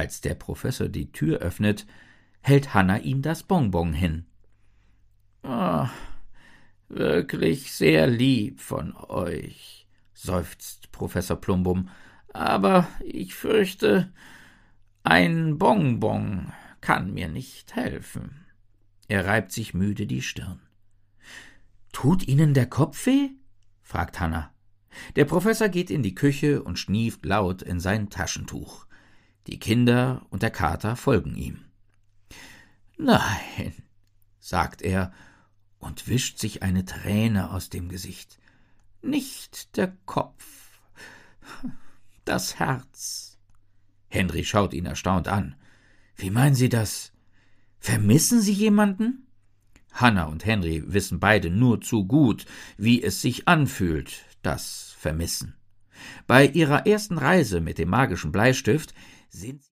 Als der Professor die Tür öffnet, hält Hannah ihm das Bonbon hin. »Oh, wirklich sehr lieb von euch«, seufzt Professor Plumbum, »aber ich fürchte, ein Bonbon kann mir nicht helfen.« Er reibt sich müde die Stirn. »Tut Ihnen der Kopf weh?« fragt Hannah. Der Professor geht in die Küche und schnieft laut in sein Taschentuch. Die Kinder und der Kater folgen ihm. »Nein«, sagt er und wischt sich eine Träne aus dem Gesicht. »Nicht der Kopf, das Herz.« Henry schaut ihn erstaunt an. »Wie meinen Sie das? Vermissen Sie jemanden?« Hannah und Henry wissen beide nur zu gut, wie es sich anfühlt, das Vermissen. Bei ihrer ersten Reise mit dem magischen Bleistift sind